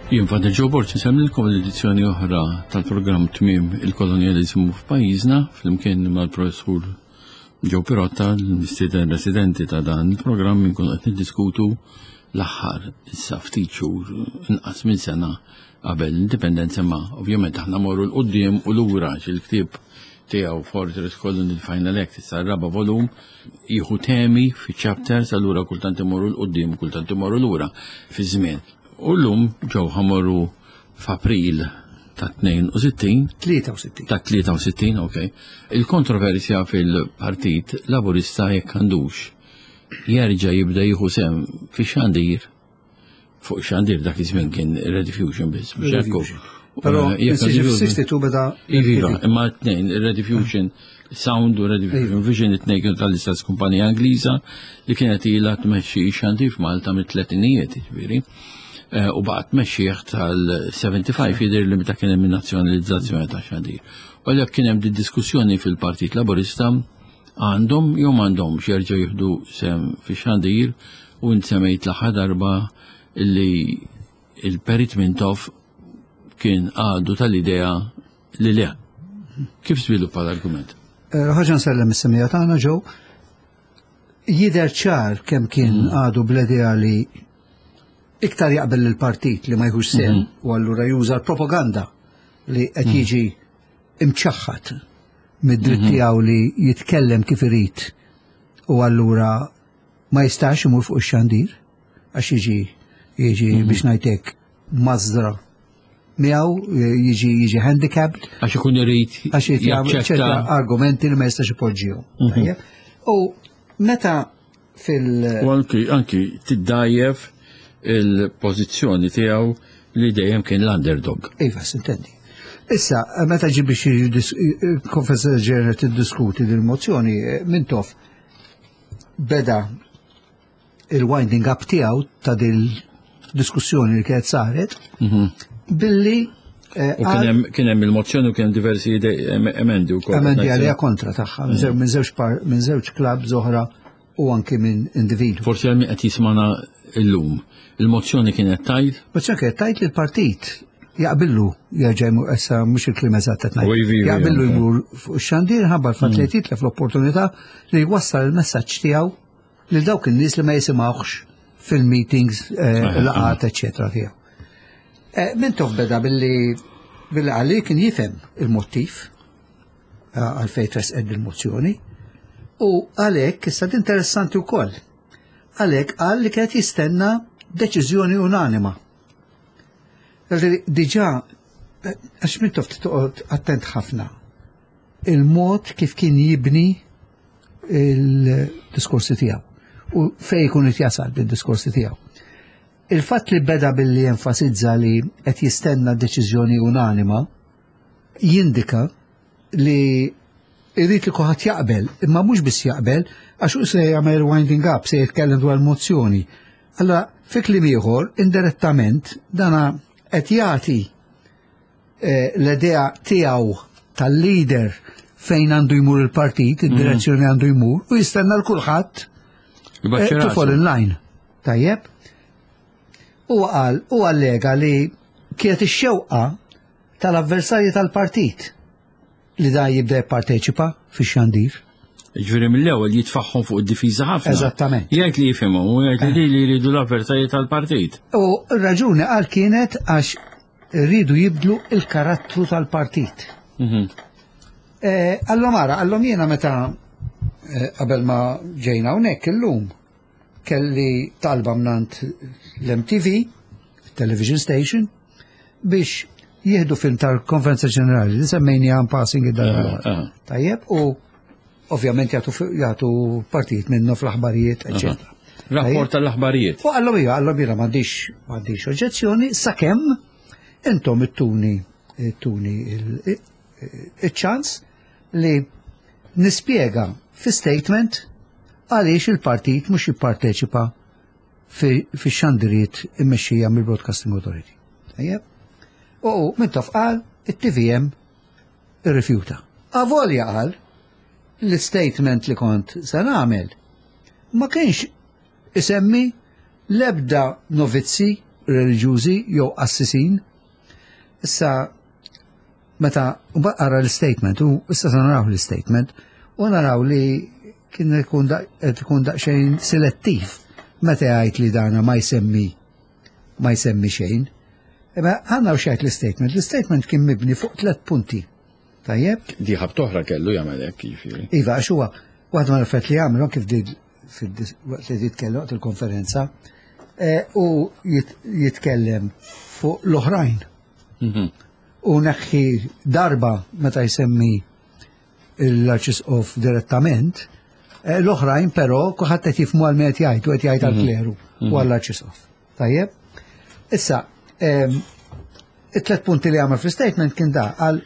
Jien Fadil Joe Borċi semmilkom l-edizzjoni oħra tal-programm Tmiem il-kolonjaliżmu f'pajjiżna flimkien mal-professur Joe Pirotta, l-mistieden residenti ta' dan il-programm inkunu qed niddiskutu l-aħħar issa ftit xhur inqas minn sena qabel l-indipendenza ma' ovvjament aħna morru l-qudiem u lura il-ktieb tiegħu Fortress Colony Final Act issa r-raba' volum jieħu temi fi chapters allura kultant imorru l-qudiem kultant imorru lura fi żmien. U l-lum ġew ħamorru f'April ta' 63, ok. Il-kontroversja fil-Partit Laburista jekk għandux jerġa' jibda jieħu sem fi xandir fuq xandir dak iż-żmien kien Rediffusion biss. Però jekk beda imma t-tnejn Rediffusion Sound u Rediffusion Vision it-tnejn kienu tal-istess kumpanija Angliża li kienet ilha tmexxi xandir f'Malta mit-tletinijiet jiġifieri. U baqgħet mexxieħ tal-75 jidher li meta kien hemm nazzjonalizzazzjoni ta' xandir. U għalhekk kien hemm diskussjoni fil-Partit Laburista għandhom jew m'għandhomx jerġgħu jieħdu sem fi xandir u nsemmejt l-aħħar darba li il-Perit Mintoff kien għadu tal-idea li le. Kif żviluppa l-argument? Ħaġa nsellem is-semija tagħna ġew jidher ċar kemm kien għadu bl-idea li iktar jaqbel il-partit li ma jħux sem u allura juża l-propaganda li qed jiġi imċaħħad mid-dritt tiegħu li jitkellem kif irid u allura ma jistax imur fuq ix-xandir għax jiġi biex ngħidlek mażra miegħu jiġi handicapped għax ikun irid għax jagħmel ċerta argumenti li ma jistax ipoġġihom. U meta u anki tiddajjef il-pożizzjoni tiegħu li dejjem kien l-underdog. Iva, sintendi. Issa, meta ġi biex il-Konferenza Ġenerali tiddiskuti din-mozzjoni, Mintoff beda il-winding up tiegħu ta' din-diskussjoni li kienet saret billi kien hemm il-mozzjoni u kien diversi emendi wkoll. Emendi għalija kontra tagħha minn żewġ klabb oħra u anke minn individwu. Forsi għal min qed jismana illum. Il-mozzjoni kienet tajt? Mozzjoni kienet tajt li l-partit jaqbillu jerġa' issa mhux il-kliem eżatt qed ngħid. Jaqbillu jmur fuq ix-xandir ħabba l-fatt li jitlef l-opportunità li jwassal il-messaġġ tiegħu lil dawk in-nies li ma jisimgħux fil-meetings, laqgħat, eċċetera tiegħu. Mintoff beda billi għalli kien jifhem il-mottiv għalfejn tresqed il-mozzjoni u għalhekk issa interessanti wkoll. Għalhekk qal li kienet jistenna deċiżjoni unanima. Diġà għax Mintoff toqgħod attent ħafna il-mod kif kien jibni il-diskorsi tiegħu u fejn ikun qed jasal bid-diskorsi tiegħu. Il-fatt li beda billi enfasizza li qed jistenna deċiżjoni unanima jindika li irrid li kulħadd jaqbel, imma mhux biss jaqbel għax se jagħmel winding up, se jitkellem dwar mozzjoni. Allora, fi kliem ieħor, indirettament, dana qed jagħti l-idea tiegħu tal-leader fejn għandu jmur il-partit, id-direzzjoni għandu jmur, u jistenna l-kulħadd to fall in line. Tajjeb? U allega li kienet ix-xewqa tal-avversarji tal-partit li da jibda jipparteċipa fix-xandir. Ġifieri mill-ewwel jitfaħħom fuq id-difiża ħafna. Eżattament. Jgħid li jifhimhom u jgħid li jridu l-avversarji tal-partit. U r-raġuni qal kienet għax rridu jibdlu l-karattru tal-partit. Allom jiena meta qabel ma ġejna hawnhekk illum kelli talba mnant l-MTV, television station, biex jieħdu film tal-Konferenza Ġenerali li semmejni passing id-darba. Tajjeb, u ovvjament jagħtu partit minnu fl-aħbarijiet, eċetera. Rapport tal-aħbarijiet. U għallom jiena m'għandix oġġezzjoni sakemm intom ittuni il-ċans li nispjega fi statement għaliex il-partit mhux jipparteċipa fi xandiriet immexxija mill-Broadcasting Authority. U Mintoff qal it-TVM irrifjuta. Avolja qal l-statement li kont se nagħmel ma kienx isemmi l-ebda novizzi reliġjużi jew assisin. Issa meta qara l-statement u issa naraw l-statement u naraw li kien ikun daqsxejn selettiv meta jgħid li dana ma jsemmi xejn. Imma ħanna xejn l-statement. L-statement kien mibni fuq 3 punti. Tajjeb? Diħab toħra kellu jagħmel hekk jiġifieri. Iva, għax huwa waħda mal-affett li jagħmlu kif waqt li jitkellem waqt il-konferenza u jitkellem fuq l-oħrajn. U neħħi darba meta jsemmi l-Arċisqof direttament, l-oħrajn però kulħadd qed jifhmu għal qed jgħid u qed jgħid għall-kleru u għall-Arċisqof. Tajjeb? Issa, it-3 punti li għamel fl-statement kien da għal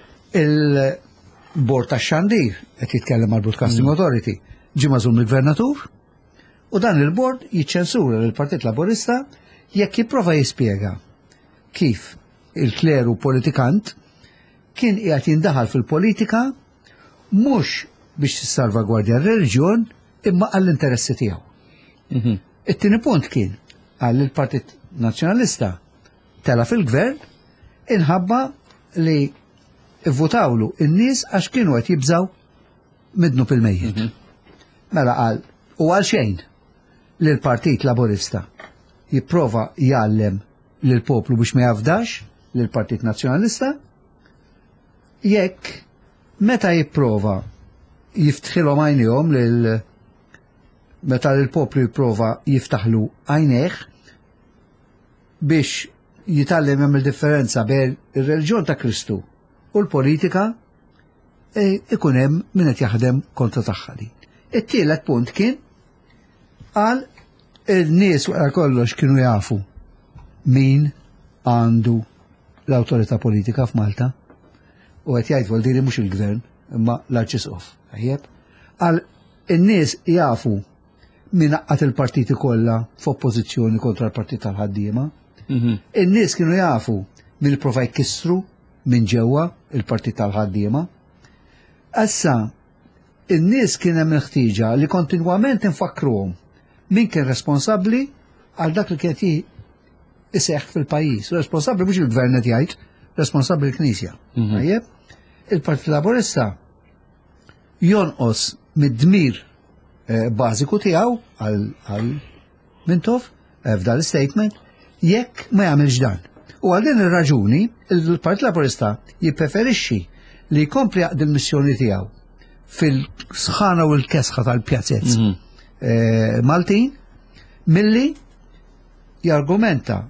il-Bord tax-Xandir qed jitkellem għal Broadcasting Authority ġie magħżul mill-Gvernatur u dan il-Bord jiċċensura lill-Partit Laburista jekk jipprova jispjega kif il-kleru politikant kien qiegħed jindaħal fil-politika mhux biex tissalvagwardja r-reliġjon imma għall-interessi tiegħu. It-tieni punt kien għal il-Partit Nazzjonalista tela fil-Gvern inħabba li votawlu in-nies għax kienu qed jibżaw midnu fil-mejjed. Mela qal u għal xejn li l-Partit Laburista jipprova jgħallem lil poplu biex ma jafdax lil Partit Nazzjonalista jekk meta jipprova jiftħilhom għajnihom lil meta l-poplu jipprova jiftaħlu għajnejh biex jitgħallem hemm il-differenza bejn ir-reliġjon ta' Kristu u l-politika ikun hemm min qed jaħdem kontra tagħha din. It-tielet punt kien qal in-nies wara kollox kienu jafu min għandu l-awtorità politika f'Malta u qed jgħid Voldiri mhux il-Gvern imma l-Arċisqof. Għal in-nies jafu min naqqat il-partiti kollha f'oppożizzjoni kontra l-Partit tal-Ħaddiema. In-nies kienu jafu min prova jkissru minn ġewwa il-Partit tal-Ħaddiema. Issa in-nies kien hemm ħtieġa li kontinwament infakruhom min kien responsabbli għal dak li kien iseħħ fil-pajjiż. Responsabbli mhux il-Gvern qed jgħid, responsabbli l-Knisja. Tajjeb? Il-Partit Laburista jonqos mid-dmir bażiku tiegħu għal Mintoff f'dan l-statement jekk ma jagħmilx dan. U għal din ir-raġuni il-Partit Laburista jippreferixxi li jkompli jaqdi l-missjoni tiegħu fil-sħana u l-kesħa tal-pjazzezz Maltin milli jargumenta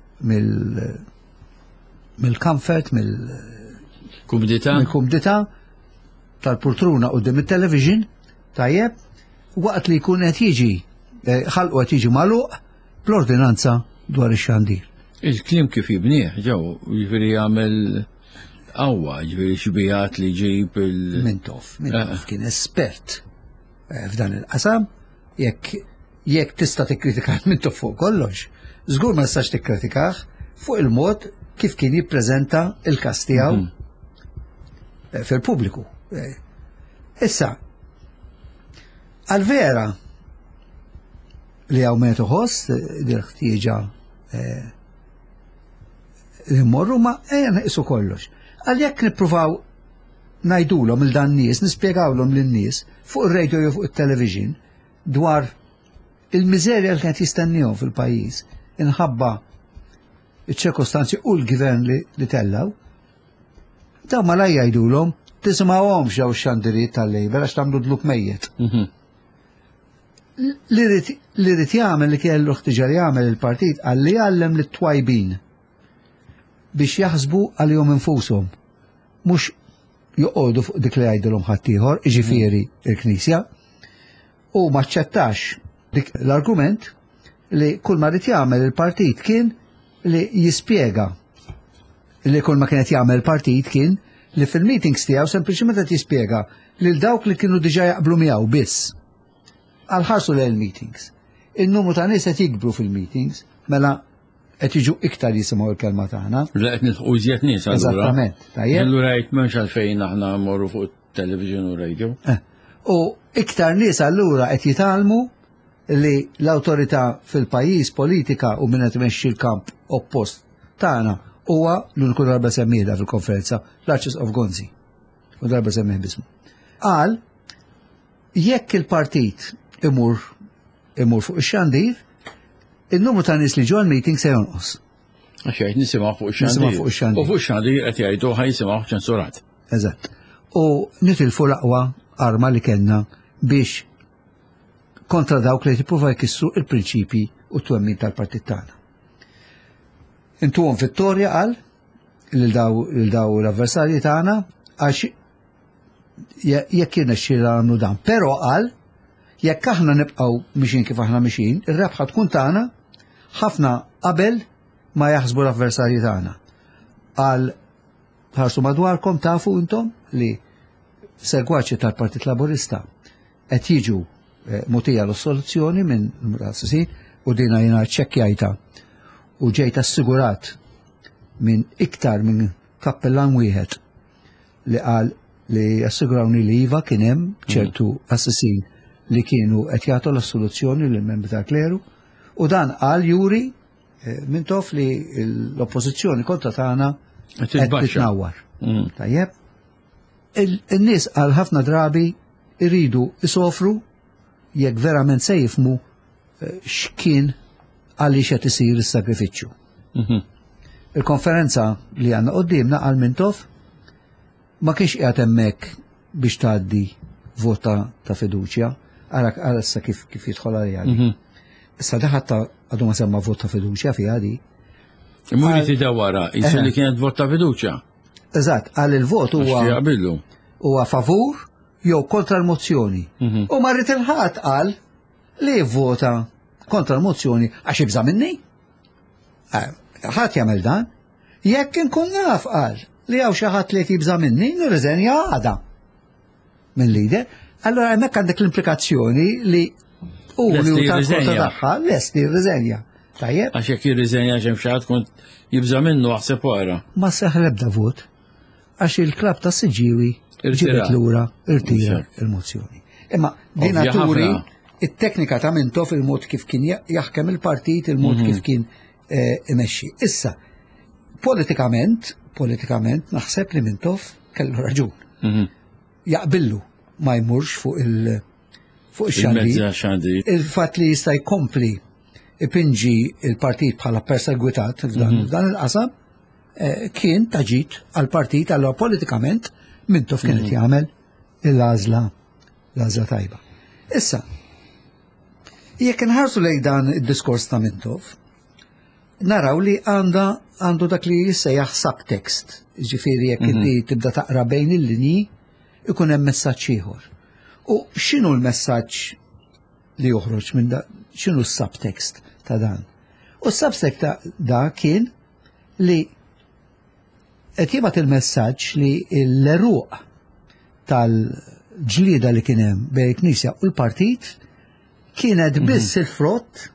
mill-comfort, mill-kumdità tal-pultruna qudiem it-television, tajjeb, waqt li jkun qed jiġi ħalqu qed jiġi magħluq bl-ordinanza dwar ix-xandir. Il-kliem kif jibnieh ġew jiġifieri jagħmel qawwa, jiġifieri xbijat li jġib Mintoff kien espert f'dan il-qasam, jekk tista' tikkritika Mintoff fuq kollox, żgur ma tistax tikkritikah fuq il-mod kif kien jippreżenta il-każ tiegħu fil-pubbliku. Issa, għal-vera li għaw metu ħoss dir-ħtieġa li morru ma neqsu kollox. Għal-jekk nippruvaw najdulhom il-dan nies, nispjegawlhom lin-nies fuq ir-radio jew fuq it-television dwar il-miżerja li kienet jistennihom fil-pajjiż inħabba iċ-ċirkostanzi u l-gvern li tellaw, daw ma la jgħidulhom tisimgħuhomx daw x-xandiriet tal-Labor għax tagħmlu dlub mejjed. Li rrid jagħmel li kellu ħtiġa li jagħmel il-partit għalli jgħallem lit-twajbin biex jaħsbu għalihom infushom mhux joqogħdu fuq dik li jgħidulhom ħadd ieħor, jiġifieri l-Knisja, u ma ċċettax dik l-argument li kull ma rrid jagħmel il-partit kien li jispjega li kull ma kienet jagħmel il-partit kien li fil-meetings tiegħu sempliċement qed jispjega lil dawk li kienu diġà jaqblu miegħu biss. Għal-ħarsu l-meetings. Il-numru ta' nies qed jikbru fil-meetings, mela qed jiġu iktar jisimgħu l-kelma tagħna. La qed nilħqu iżjed nies allura. Eżattament. Allura jgħid m'hemmx għalfejn aħna mmorru fuq television u radio. U iktar nies allura qed jitgħallmu li l-awtorità fil-pajjiż politika u min qed imexxi l-kamp oppost tagħna huwa l-uniku darba semmieha fil-konferenza l-Archers of Gonzi. U darba semmih bismu. Qal jekk il-partit imur fuq ix-xandir, il-numru ta' nies li ġew meeting se jonqos. Għax jgħid nisimgħu fuq ix-xandir. U fuq ix-xandir qed jgħidu ħajsimgħu ċensurat. Eżatt. U nitilfu l-aqwa arma li kellna biex kontra dawk li jippruvaw jkissru il-prinċipji u t-twemmin tal-partit tagħna. Intuhom vittorja qal lil daw l-avversarji tagħna għax jekk jirnexxielna dan. Però qal jekk aħna nibqgħu mixin kif aħna mixin, ir-rebħa tkun tagħna ħafna qabel ma jaħsbu l-avversarji tagħna. Qal ħarsu madwarkom tafu intom li segwaċi tal-Partit Laburista qed jiġu mutija l-soluzzjoni minn l-assessin u dina jena ċekkjajta u ġejta assigurat minn iktar minn kappellan wieħed li qal li assigurawni li iva kien hemm ċertu assessin li kienu qed jagħtu l-soluzzjoni lil membri tal-kleru u dan qal juri minn tof li l-oppożizzjoni kontra tagħna qed titnawwar. Tajjeb. In-nies għal ħafna drabi iridu isofru jekk verament se jifmu x'kien għaliex qed isir is-sagrifiċċju. Il-konferenza li għandna qudiemna qal Mintoff ma kienx qiegħed hemmhekk biex tgħaddi vota ta' fiduċja, ara issa kif jidħol għalija. Issa daħat għadu ma semma vot ta' fiduċja fiha di. Imma li wara, jisir li kienet vot ta' fiduċja. Eżatt, għal il-vot huwa favur jew kontra l-mozzjoni. U marrit il-ħadd qal li jivvota kontra l-mozzjoni għax jibża minni. Ħadd jagħmel dan. Jekk inkun naf qal li hawn xi ħadd li jibża minni, nirriżenja għada minn lider, allora hemmhekk għandek l-implikazzjoni li hu li kontra tagħha lest jirriżenja. Tajjeb? Għax jekk jirriżenja xi ħadd kont jibża minnu aħseb wara. Ma seħ l-ebda vot għax il-klab ta' Siġiwi ġibet lura irtira il-mozzjoni. Imma dina turi it-teknika ta' Mintoff il-mod kif kien jaħkem il-partit, il-mod kif kien imexxi. Issa, politikament naħseb li Mintoff kellu raġun. Jaqbillu ma jmurx fuq il-xandir. Il-fatt li jista' jkompli ipinġi il-partit bħala persegwitat f'dan il-qasam kien taġit għal-partit għallu politikament Mintoff kienet jagħmel l-għażla tajba. Issa, jekk inħarsu lejn dan id-diskors ta' Mintoff, naraw li għandu dak li jissejjaħ subtext, ġifieri jekk inti tibda taqra bejn il-linji, ikun hemm messaġġ ieħor. U x'inhu l-messaġġ li joħroġ minn da, x'inhu s-subtext ta' dan? U s-subtext da kien li qed jibgħat il-messaġġ li l-eruq tal-ġlieda li kien hemm bejn il-Knisja u l-partit kienet biss il-frott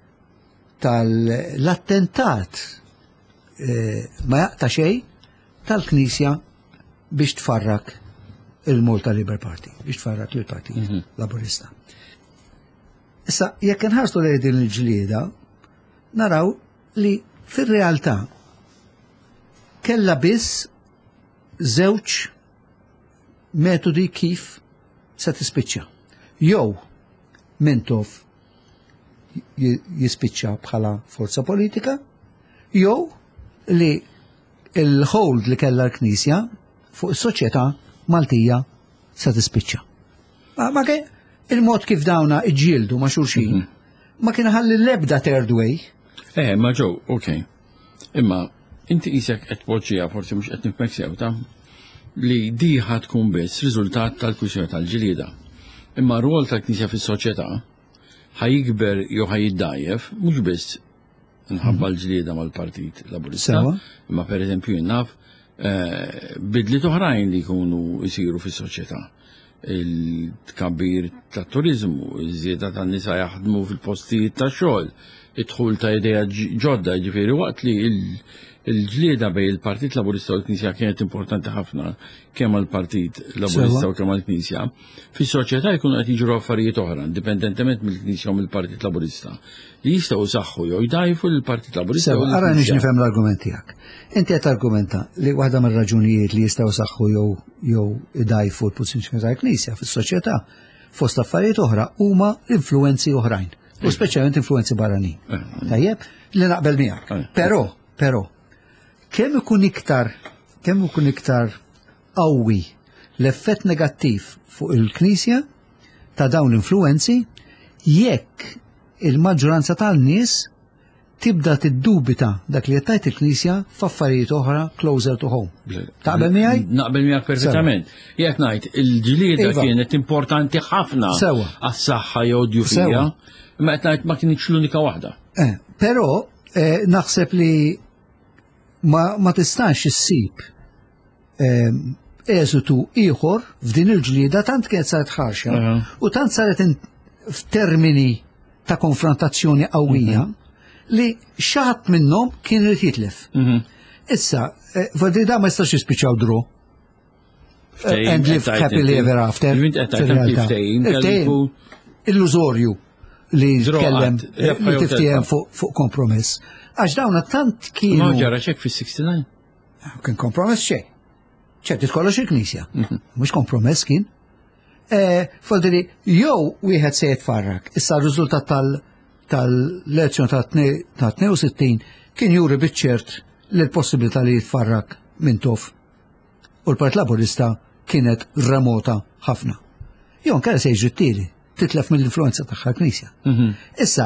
tal-attentat ma jaqta' xejn tal-Knisja biex tfarrak il-Malta Labour Party, biex tfarrak lill-Partit Laburista. Issa, jekk inħarsu lejn din il-ġlieda, naraw li fir-realtà kella biss żewġ metodi kif se tispiċċa. Jew Mintoff jispiċċa bħala forza politika, jew li il-hold li kellha l-Knisja fuq is-soċjetà Maltija se tispiċċa. Ma kien il-mod kif dawna iġġieldu ma' xulxin ma kien ħalli l-ebda third way. Ma ġew, okej. Imma inti qisek qed tpoġġiha forsi mhux qed nifmek sew ta' li di tkun biss riżultat tal-kwissjoni tal-ġlieda. Imma r-rwol tal-Knisja fis-soċjetà ħajikber jew ħajiddajjef mhux biss nħabba l-ġlieda mal-Partit Laburista, imma pereżempju naf bidliet oħrajn li jkunu jsiru fis-soċjetà. Il-tkabbir tat-turiżmu, iż-żieda tan-nisa jaħdmu fil-postijiet tax-xogħol, id-dħul ta' idea ġodda, ġifieri waqt li il-ġlieda bej il-Partit Laburista u l-Knisja kienet importanti ħafna kemm għall-Partit Laburista u kemm għall-Knisja. Fis-soċjetà jkunu qed jiġru affarijiet oħra, indipendentement mill-Knisja u mill-Partit Laburista, li jistgħu saħħu jew jdajfu l-Partit Laburista. Ara nix nifhem l-argument tiegħek. Inti qed argumenta li waħda mir-raġunijiet li jistgħu saħħu jew idajfu l-pożizzjoni tal-Knisja fis-soċjetà fost affarijiet oħra huma influenzi oħrajn, u speċjalment influenzi barranin. Tajjeb, li naqbel miegħek. Però kemm ikun iktar qawwi l-effett negattiv fuq il-Knisja ta' dawn l-influenzi jekk il-maġġoranza tan-nies tibda tiddubita dak li qed il-Knisja f'affarijiet oħra closer to home. Taqbel miegħi? Naqbel miegħek perfettament. Jekk ngħid il-ġlieda kienet importanti ħafna għas-saħħa jew d-djufija, imma qed ngħid ma kienx l-unika waħda. Però naħseb li ma tistax issib eżitu ieħor f'din il-ġlieda tant kienet saret ħarxa u tant saret f'termini ta' konfrontazzjoni qawwija li xaħat minnhom kien irid jitlef. Issa, forsi da ma jistax jispiċċaw dru. And live happily ever after. Illużorju li tkellem li tiftijem fuq kompromiss. Għax dawna tant kienu. Ma ġara ċek fis-69. Kien kompromess xejn. ċerti tkollox il-Knisja. Mhux kompromess kien. Fodri, jew wieħed se jitfarrak. Issa r-riżultat tal-elezzjoni ta' 62 kien juri biċ-ċert li l-possibilità li jitfarrak minn tof. U l-Partit Laburista kienet remota ħafna. Jew nkella se jiġri titlef mill-influenza tagħha l-Knisja. Issa,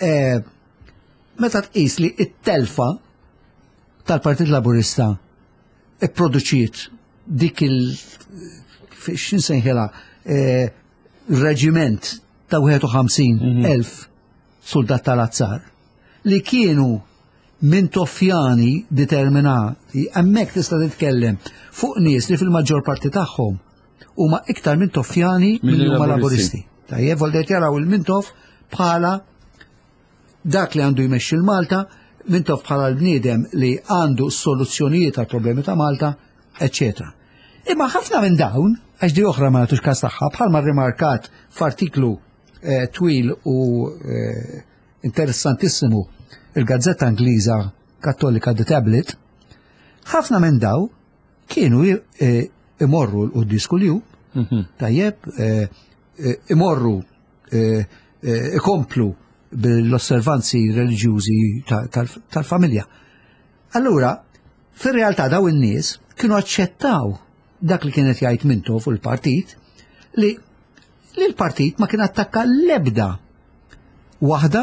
meta tqis li t-telfa tal-Partit Laburista ipproduċiet dik x'insejħilha reġiment ta' 51,000 soldat tal-azzar li kienu minn toffjani determinati, hemmhekk tista' titkellem fuq nies li fil-maġġor parti tagħhom huma iktar minn toffjani minn huma laburisti. Tajjeb voldet jaraw il-Mintoff bħala dak li għandu jmexxi l-Malta, Mintoff bħala l-bniedem li għandu s-soluzzjonijiet għal problemi ta' Malta, eccetera. Imma ħafna minn dawn, għax di oħra ma nagħtux każ tagħha, bħalma rrimarkat f'artiklu twil u interessantissimu il-Gazzetta Ingliża Kattolika The Tablet, ħafna minn daw kienu imorru l-quddis kuljum, tajjeb, imorru ikomplu bil-osservanzi reliġjużi tal-familja. Allura, fir-realtà daw in-nies kienu aċċettaw dak li kienet jgħid Mintoff u l-partit li l-partit ma kien attakka l-ebda waħda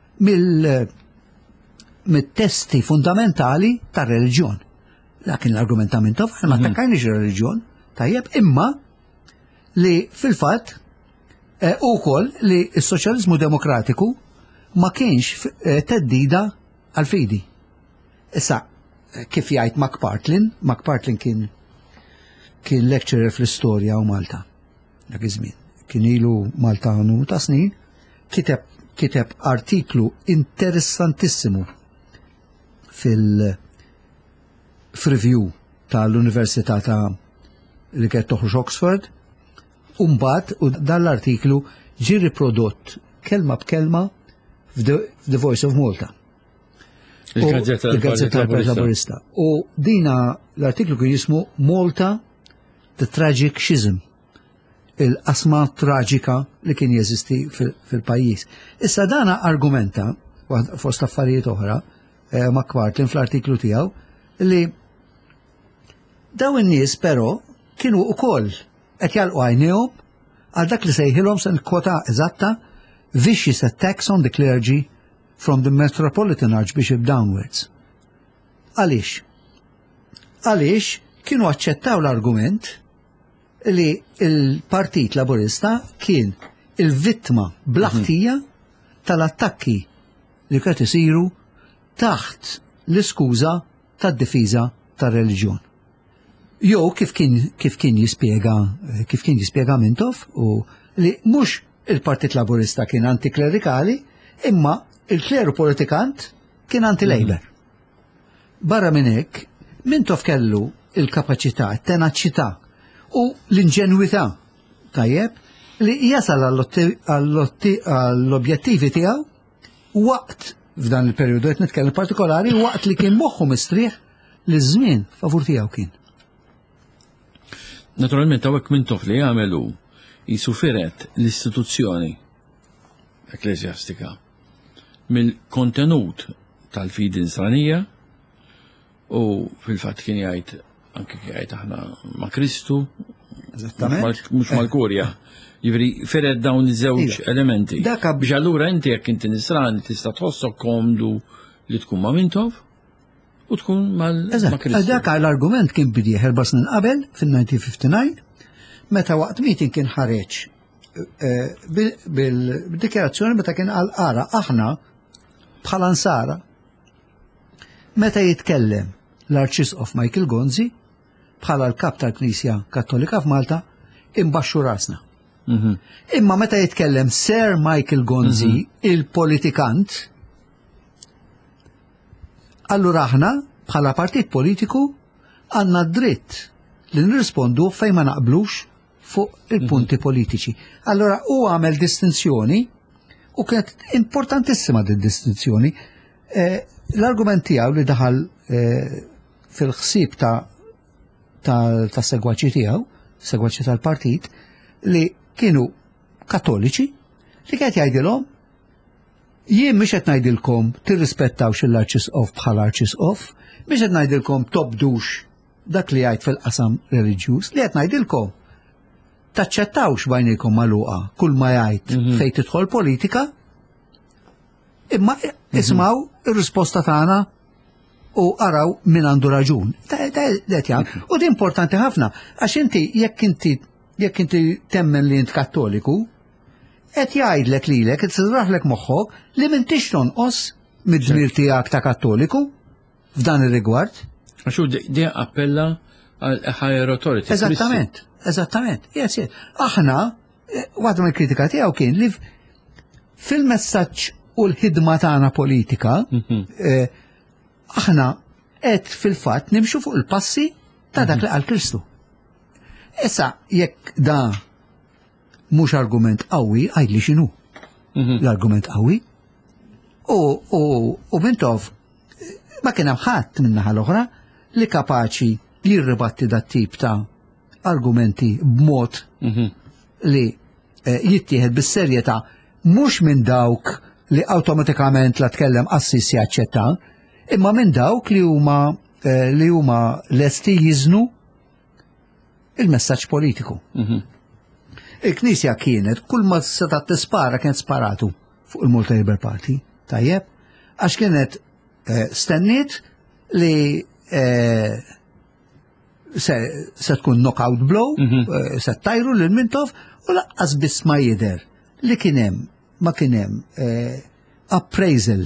mill-testi fundamentali tar-reliġjon. Lakin l-argument ta' Mintoff ma attakkajniex ir-reliġjon, tajjeb, imma li fil-fatt ukoll li s-soċjaliżmu demokratiku ma kienx teddida għal-fidi. Issa, kif jgħid McPartlin kien lecturer fl-istorja u Malta. Dak iż-żmien. Kien ilu Maltanu ta' snin, kiteb artiklu interessantissimu fil-review tal-Università li kienet toħroġ Oxford, u mbagħad u dal-artiklu ġie riprodott kelma b'kelma f'The Voice of Malta. Il-Gazzetta Laburista. U dina l-artiklu kien jismu Malta The Tragic Schism, il-qasma traġika li kien jeżisti fil-pajjiż. Issa dana argumenta fost affarijiet oħra McPartlin fl-artiklu tiegħu li daw in-nies però kienu wkoll qed jalqu għajnejhom għal dak li sejħilhom se kwota eżatta vicious attacks on the clergy from the Metropolitan Archbishop downwards. Għaliex? Għaliex kienu aċċettaw l-argument li il-Partit Laburista kien il-vittma blaħtija tal-attakki li kien isiru taħt l-iskuża tad-difiża tar-reliġjon. Jew kif kien jispjega Mintoff u li mhux il-Partit Laburista kien antiklerikali, imma il-kleru politikant kien anti-Labor. barra minn hekk, Mintoff kellu il-kapaċità, it-tenaċità u l-inġenwità tajjeb li jasal għall-objettivi tiegħu waqt f'dan il-perjodu qed nitkellem partikolari waqt li kien moħħu mistrieħ li żmien favur tiegħu kien. Naturalment hawnhekk Mintoff li jagħmelu jisu firet l-istituzzjoni ekklesjastika mill-kontenut tal-fidi nisranija u fil-fatt kien jgħid anke jgħid aħna ma' Kristu mhux mal-Kurja. Jivri firet dawn iż-żewġ elementi. Biex allura inti jekk inti nisrani tista' tħossok komdu li tkun ma' Mintoff u tkun ma' Kristu. Dak l-argument kien bidieħ 4 snin qabel fin-1959 meta waqt meeting kien ħareġ bil-dikjarazzjoni meta kien qal aħna bħala nsara meta jitkellem l-Arċisqof Michael Gonzi bħala l-kap tal-Knisja Kattolika f'Malta imbaxxu rasna. Imma meta jitkellem Sir Michael Gonzi, il-politikant, allura aħna bħala partit politiku għandna dritt li nirrispondu fejn ma naqblux fuq il-punti politiċi. Allora u għamel distinzjoni u kienet importantissima din distinzjoni. L-argument tiegħu li daħal fil-ħsieb ta' segwaċi tiegħu, segwaċi tal-partit, li kienu kattoliċi, li qed jgħidilhom jien mhux qed ngħidilkom tirrispettawx l-Arċisqof bħala Arċisqof, mhux qed ngħidilkom tobdux dak li jgħid fil-qasam reliġjuż, li qed ngħidilkom taċċettawx bajnejkom magħluqa kull ma jgħid fejn tidħol politika, imma ismaw ir-risposta tagħna u araw min għandu raġun. U di importanti ħafna, għax inti jekk inti temmen li int kattoliku, qed jgħidlek lilek, qed tiżraħlek moħħok li m'intix tonqos mid-dmir tiegħek ta' kattoliku f'dan ir-rigward. Għaxu di appella għal higher authority. Eżattament. Aħna, waħda mill-kritika tiegħu kien li fil-messaġġ u l-ħidma tagħna politika, aħna qed fil-fatt nimxu fuq il-passi ta' dak li qal Kristu. Issa jekk da mhux argument qawwi għajdli x'inhu l-argument qawwi. U Mintoff ma kien hemm ħadd min-naħa l-oħra li kapaċi jirribatti dat tip ta' argumenti b'mod li jittieħed bis-serjetà mhux minn dawk li awtomatikament la tkellem qassis jaċċetta, imma minn dawk li huma lesti jiżnu il-messaġġ politiku. Il-Knisja kienet kull ma seta' tispara kienet sparatu fuq il-Malta Labour Party, tajjeb, għax kienet stenniet li se tkun knockout blow, se tajru lil Mintoff u laqqas biss ma jidher li kien hemm ma kien hemm appraisal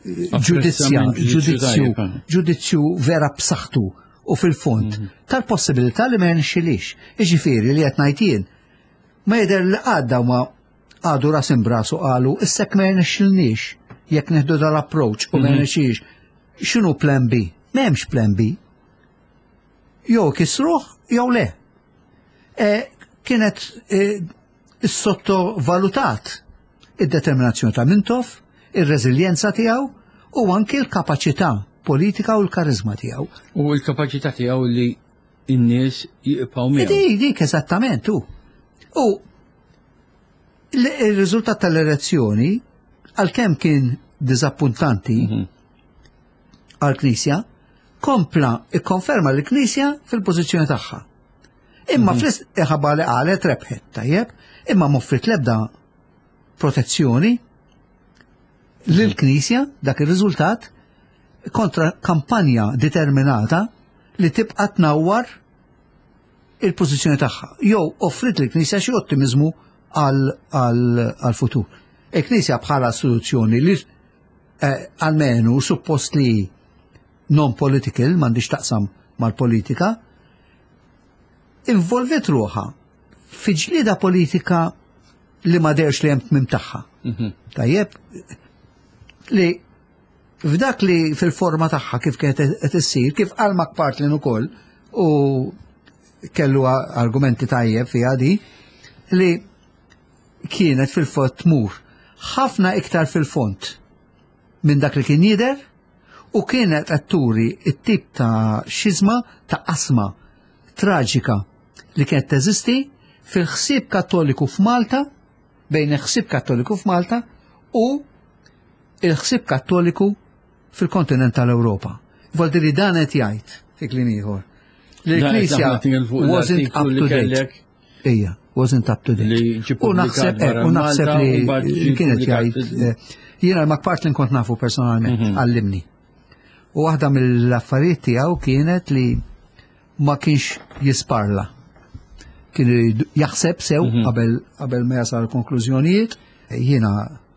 ġudizzju vera b'saħħtu u fil-fond tal-possibilità li ma jenxilix. Iġifieri li qed ngħid jien ma jidher li għadda ma għadu ras imbrasu qalu issek ma jenxilniex jekk neħdu dal-approach u ma jenxilx x'inhu plan B? M'hemmx plan B. Jew kisruh jew le. Kienet is-sottovalutat id-determinazzjoni ta' Mintoff, ir-reżiljenza tiegħu u anke l-kapaċità politika u l-karizma tiegħu. U l-kapaċità tiegħu li n-nies jiqpaw miegħu. Dik eżattament u. U il-riżultat tal-elezzjoni għalkemm kien diżappuntanti għall-Knisja, kompla ikkonferma l-Knisja fil-pożizzjoni tagħha. Imma fl-ħabba li qalet rebħet tajjeb, imma moffrit l-ebda protezzjoni lill-Knisja dak ir-riżultat kontra kampanja determinata li tibqa' tnawwar il-pożizzjoni tagħha. Jew offrit lill-Knisja xi ottimiżmu għal-futur. Il-Knisja bħala istituzzjoni li almenu suppost li non-political, m'għandix taqsam mal-politika, involvet ruħha fi ġlieda politika li ma derx li hemm tmiem tagħha. Tajjeb li f'dak li fil-forma tagħha kif kienet qed issir, kif qal McPartlin ukoll u kellu argumenti tajjeb fiha di li kienet fil-fond tmur ħafna iktar fil-font minn dak li kien jidher u kienet qed turi t-tip ta' xizma ta' qasma traġika li kienet teżisti fil-ħsieb Kattoliku f'Malta, bejn il-ħsieb Kattoliku f'Malta u il-ħsieb Kattoliku fil-kontinent tal-Ewropa. Voldi li dan qed jgħid fi kliem ieħor. L-Knisja wasn't up to date. Ija, wasn't up to date. U naħseb li kienet jgħid jiena McPartlin kont nafu personalment, għallimni. U waħda mill-affarijiet tiegħu kienet li ma kienx jisparla. Kien jaħseb sew qabel ma jasal konklużjonijiet, jiena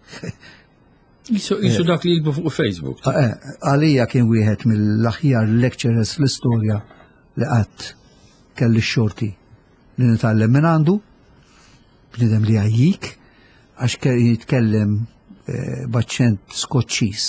Jisu dak li jilbu fuq Facebook. Għalija kien wieħed mill-aħjar lecturers fl-istorja li qatt kelli x-xorti li nitgħallem minn għandu, bniedem li għajjik, għax jitkellem b'aċċent Skoċċiż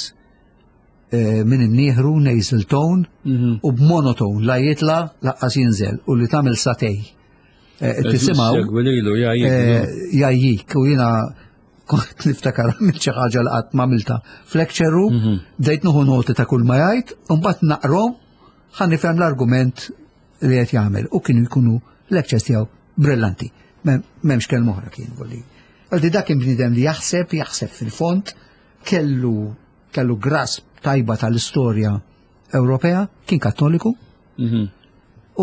minn imnieħru nasal tone u b'monotone la jitla laqqas jinżel u li tagħmel satej. Tisimgħu jgħajjik u jiena kont niftakar minn xi ħaġa li qatt m'għamilta f'lecture room, bdejt nieħu noti ta' kull ma jgħid, u mbagħad naqrom ħa nifhem l-argument li qed jagħmel u kienu jkunu lectures tiegħu brillanti. M'hemmx kelma oħra kien volli. Għaldi dak kien bniedem li jaħseb fil-fond kellu grasp tajba tal-istorja Ewropea, kien Kattoliku u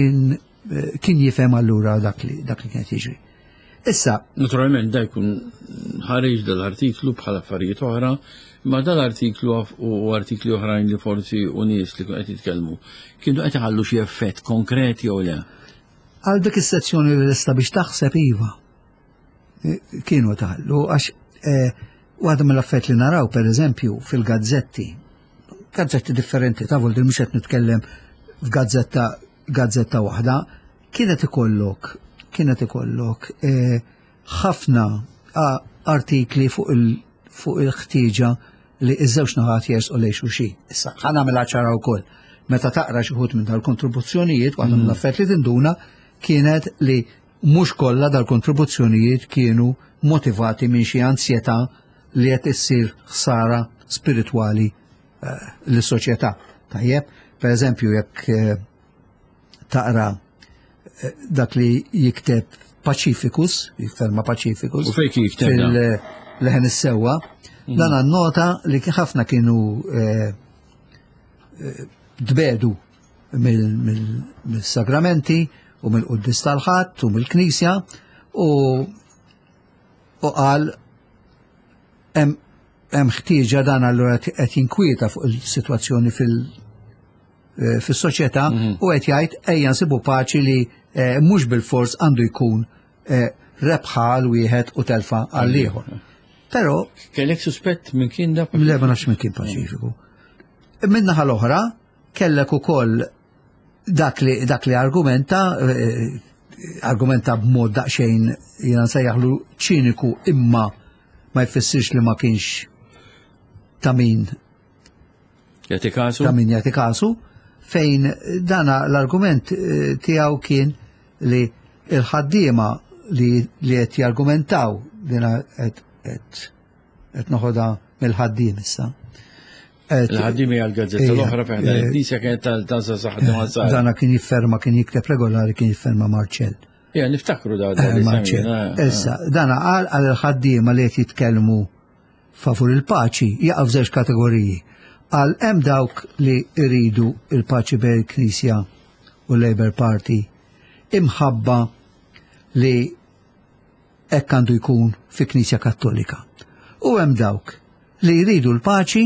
kien jifhem allura dak li kienet jiġri. Issa. Naturalment da jkun ħareġ dal-artiklu bħala affarijiet oħra, ma dal-artiklu u artikli oħrajn li forsi u nies li qed jitkellmu kienu qed iħallu xi effett konkreti jew le. Għal dik is-sezzjoni li lesta biex taħseb iva. Kienu taħallu għax waħda mill-affett li naraw pereżempju fil-gazzetti differenti ta' voldi mhux qed nitkellem f'gazzetta waħda, kienet ikollok ħafna artikli fuq il-ħtieġa li iż-żewġ naħat jersqu lejn xulxin. Issa ħanagħmilha ċara wkoll. Meta taqra xi wħud minn dal-kontribuzzjonijiet waħda mill-affarijiet li tinduna kienet li mhux kollha dal-kontribuzzjonijiet kienu motivati minn xi ansjetà li qed issir ħsara spiritwali lis-soċjetà. Tajjeb, pereżempju jekk taqra dak li jikteb Pacificus, jikferma Pacificus, fil-leħen is-sewwa, dan għannota li ħafna kienu dbedu mill-sagramenti u mill-quddis tal-ħadd u mill-Knisja u qal hemm ħtieġa dan allura qed jinkwieta fuq il-sitwazzjoni fis-soċjetà u qed jgħid ejja nsibu paċi li mhux bil-fors għandu jkun rebħa għal wieħed u telfa għal ieħor. Però kellek suspett minn kien da le ma nafx minn kien Paċifiku. Min-naħa l-oħra kellek ukoll dak li argumenta b'mod daqsxejn jiena nsejjaħlu ċiniku imma ma jfissirx li ma kienx ta' min jagħti kasu fejn dana l-argument tiegħu kien li l-ħaddiema li qed jargumentaw dina qed noħodha mill-ħaddiem issa. Il-ħaddiem hija l-gazzetta l-oħra fejn il-Knisja kienet tal-tansa saħħa żgħar. Dana kien jikteb regolari kien jifferma Marċell. Ja niftakru Marċell. Issa dana qal għal il-ħaddiema li qed jitkellmu favur il-paċi jaqgħu f'żewġ kategoriji. Għal hemm dawk li jridu il-paċi bejn il-Knisja u l-Labour Party imħabba li hekk għandu jkun fi Knisja Kattolika. U hemm dawk li jridu l-paċi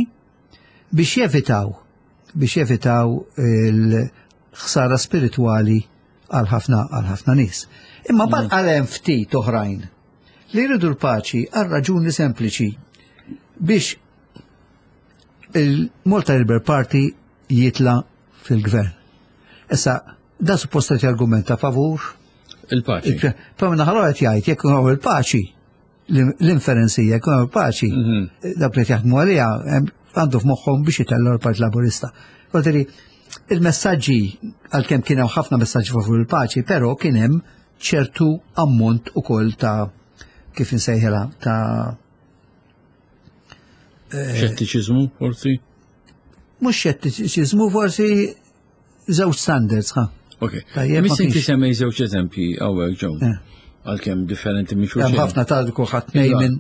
biex jevitaw il-ħsara spiritwali għal ħafna nies. Imma bad għal hemm ftit oħrajn li jridu l-paċi għal raġuni sempliċi biex il-Malta Labour Party jitla fil-gvern. Issa, da supposta argumenta favur il-paċi. Però naħalu qed jgħid jekk huwa il-paċi, l-inferenzi jekk huwa il-paċi, dak li jaħdmu għaliha għandu f'moħħhom biex jitellgħu l-Partit Laburista. Għadri, il-messaġġi għalkemm kien hemm ħafna messaġġi favur il-paċi, però kien hemm ċertu ammont ukoll ta' kif insejħela ta' xettiċiżmu forsi? Mhux xettiċiżmu forsi żewġ standards ħa. Ok. Missin tisemmej żewġ eżempji hawnhekk ġew. Għalkemm differenti minn xulxin. Hemm ħafna tagħdu ħadd minn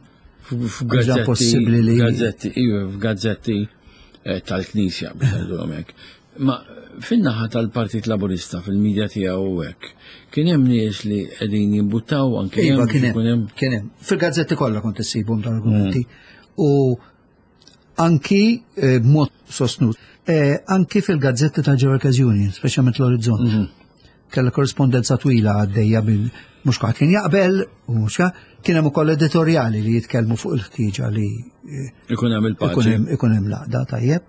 f'gazzetti tal-Knisja biex ngħidulhom hekk. Ma fin-naħa tal-Partit Laburista fil-medja tiegħu hekk kien hemm nies li qegħdin jimbuttaw anke kien hemm. Fil-gazzetti kollha kont issibhom tal-argumenti. U anki b'mod sostnut. Anki fil-gazzetti ta' Ġewerkas Union, speċjalment l-Orizzont. Kella korrespondenza twila għaddejja mhux qatt kien jaqbel u mhux kien hemm ukoll editorjali li jitkellmu fuq il-ħtieġa li ikun hemm il-paċi. Ikun hemm laqda tajjeb.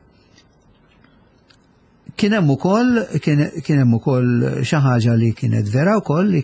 Kien hemm ukoll xi ħaġa li kienet vera wkoll li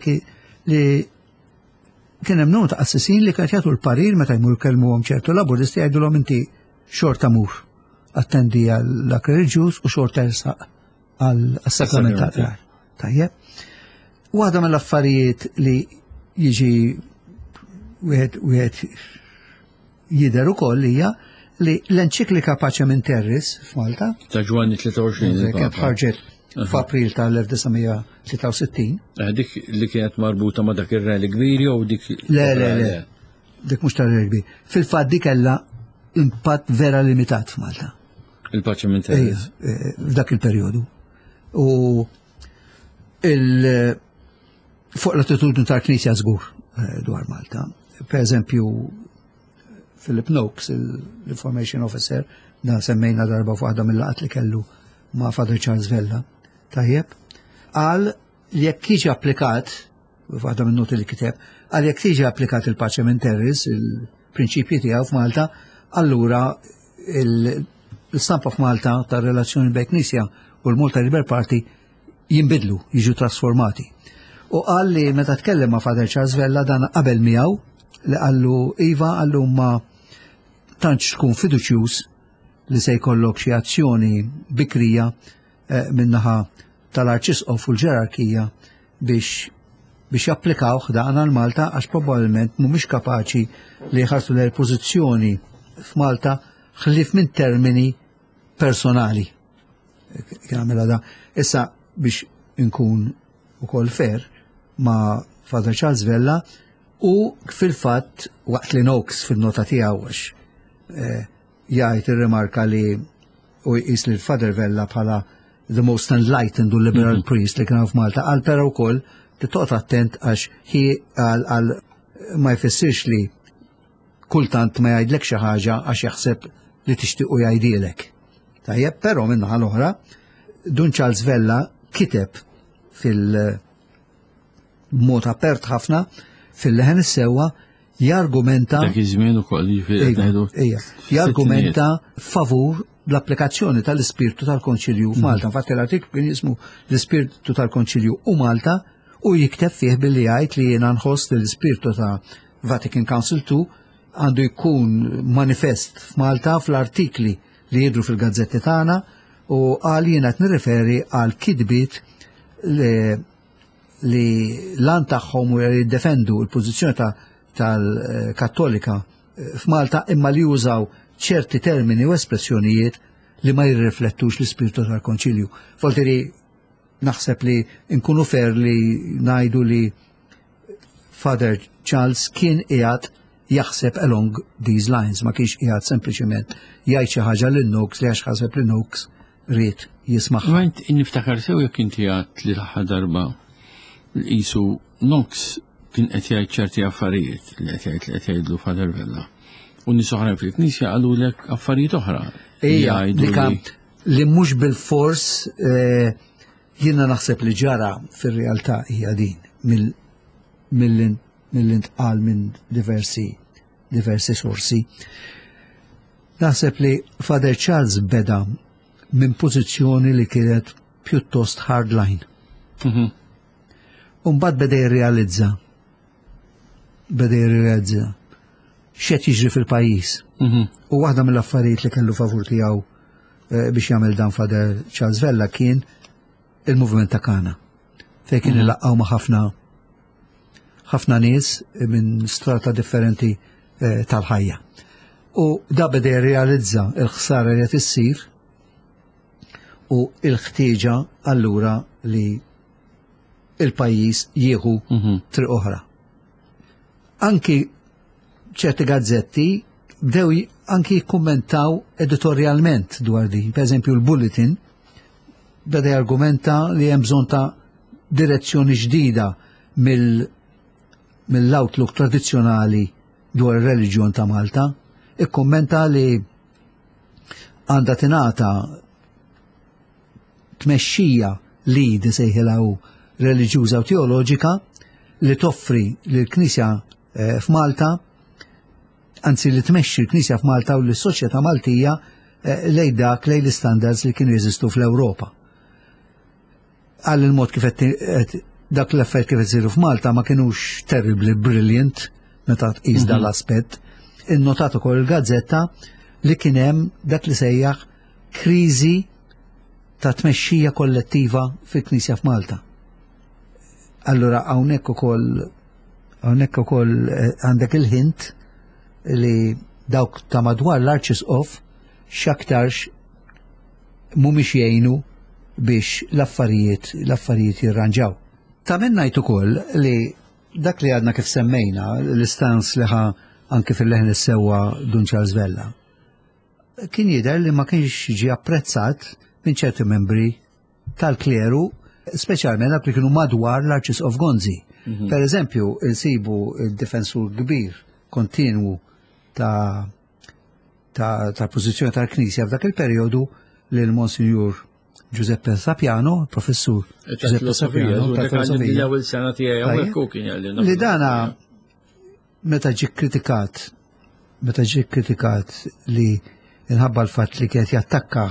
kien hemm numru ta' qassisin li kienet jagħtu l-parir meta jmur kellmuhom ċertu laburisti jgħidulhom inti xorta mur attendi għall-ak reliġjuż u xorta jersaq għall-sakrament. Tajjeb. Waħda mill-affarijiet li jiġi wieħed jidher ukoll hija li l-enċiklika Pacem in Terris f'Malta ta' Ġwanni 23 kienet ħarġet f'April tal-1963. Dik li kienet marbuta ma' dak ir-reli kbir jew dik Le. Dik mhux tar-reli kbir. Fil-fatt dik kellha impatt vera limitat f'Malta. Il-Pacem in Terris. F'dak il-perjodu. U fuq l-attitudni tal-Knisja żgur dwar Malta. Per eżempju, Philip Noakes, l-Information Officer, dan semmejna darba fuq mill-laqat li kellu ma' Father Charles Vella, tajjeb, għal li jekk jiġi applikat, fuq minn noti li kiteb, għal jekk jiġi applikat il-Pacem in Terris, il-prinċipji tiegħu f'Malta, allura l-stampa f'Malta tar-relazzjoni bejn Knisja u l-Malta Liberal Party jinbidlu, jiġu trasformati. U qal li meta tkellem ma' Father Charles Vella dan qabel miegħu li qallu iva qallu ma tantx tkun fiduċjuż li se jkollok xi azzjoni bikrija minnaħa tal-Arċisqof u l-ġerarkija biex japplikawh dan għal Malta għax probabbilment mhumiex kapaċi li jħarsu l pożizzjoni f'Malta ħlief minn termini personali. Kien għamilha da. Issa biex inkun ukoll fair ma' Father Charles Vella u fil-fatt waqt li Noakes fil-nota tiegħu għax jgħid ir-rimarka li u jqis li Father Vella bħala the most enlightened u liberal priest li kien f'Malta għal però wkoll tittoqgħod attent għax għal ma jfissirx li kultant ma jgħidlek xi ħaġa għax jaħseb li tixtiequ jgħidilek. Tajjeb, però minnaħa l-oħra Dun Charles Vella kiteb fil-mod apert ħafna fil-leħen is-sewwa jargumenta jargumenta favur l-applikazzjoni tal-ispirtu tal-Konċilju f'Malta. Infatti l-artiklu kien jismu l-ispirtu tal-Konċilju u Malta u jikteb fih billi jgħid li jiena nħoss li l-ispirtu ta' Vatican Council II għandu jkun manifest f'Malta fl-artikli li jidru fil-gazzetti tagħna u għal jiena nirreferi għal kidbiet li lan tagħhom u jiddefendu l-pożizzjoni tal-Kattolika f'Malta imma li jużaw ċerti termini u espressjonijiet li ma jirriflettux l-ispirtu tal-Konċilju. Folteri naħseb li nkunu fair li ngħidu li Father Charles kien qiegħed jaħseb along these lines, ma kienx qiegħed sempliċement jgħid xi ħaġa lil Noakes li għax ħaseb li Noakes ried jismaħ. Għajt niftakar sew jekk inti għad li l-ħa darba l-qisu Noakes kien qed jgħid ċerti affarijiet li qed jgħidlu Father Vella. U nies oħrajn fil-Knisja għalulek affarijiet oħra. Li mhux bil-fors jiena naħseb li ġara fir-realtà hija din mill-intqal minn diversi sorsi. Naħseb li Father Charles beda minn pożizzjoni li kienet pjuttost hardline. Mbagħad beda jirrealizza x'qed jiġri fil-pajjiż. U waħda mill-affarijiet li kellu favur tiegħu biex jagħmel dan Fader Charles Vella kien il-movement ta' Kana. Fejn kien ilaqqgħu ma' ħafna nies minn strata differenti tal-ħajja. U da beda jirrealizza l-ħsara li qed issir u l-ħtieġa allura li il-pajjiż jieħu triq oħra. Anki ċerti gazzetti bdew anki jikkummentaw editorialment dwar din. Per eżempju l-Bulletin beda jargumenta li hemm bżonn ta' direzzjoni ġdida mill-outlook tradizzjonali dwar ir-reliġjon ta' Malta. Ikkummenta li għandha tingħata tmexxija li disejħilha reliġjuża u teoloġika li toffri lill-Knisja f'Malta, anzi li tmexxi l-Knisja f'Malta u l-soċjetà Maltija lejn l-istandards li kienu jeżistu fl-Ewropa. Għal il-mod kif dak l-affarijiet kif isiru f'Malta ma kinux terribly brilliant meta tqis dan l-aspett. Innotat ukoll il-gazzetta li kien hemm dak li sejjaħ kriżi ta' tmexxija kollettiva fil-Knisja f'Malta. Allura hawnhekk ukoll għandek il-ħint li dawk ta' madwar l-Arċisqof x'aktarx mhumiex jgħinu biex l-affarijiet jirranġaw. Ta' minn ngħid ukoll li dak li għadna kif semmejna l-istans li anke fil-leħen is-sewwa Dun Charles Vella kien jidher li ma kienx jiġi apprezzat minn ċerti membri tal-kleru, speċjalment dak li kienu madwar l-Arċisqof Gonzi. Per eżempju, insibu il-difensur kbir kontinwu ta' pożizzjoni tal-Knisja f'dak il-perjodu li l-Monsinjur Giuseppe Sapiano, professur Giuseppe Sapiano tal-filosofija. Li dana meta ġie kritikat li inħabba l-fatt li kienet jattakka